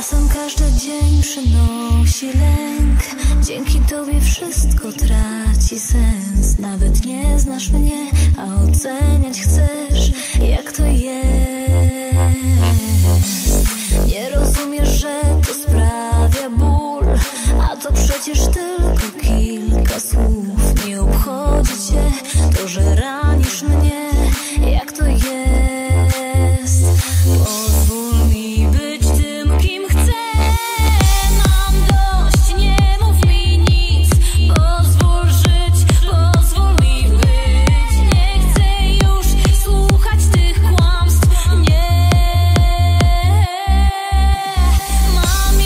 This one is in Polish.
Czasem każdy dzień przynosi lęk. Dzięki tobie wszystko traci sens. Nawet nie znasz mnie, a oceniać chcesz, jak to jest. Nie rozumiesz, że to sprawia ból, a to przecież tylko kilka słów. Nie obchodzi cię to, że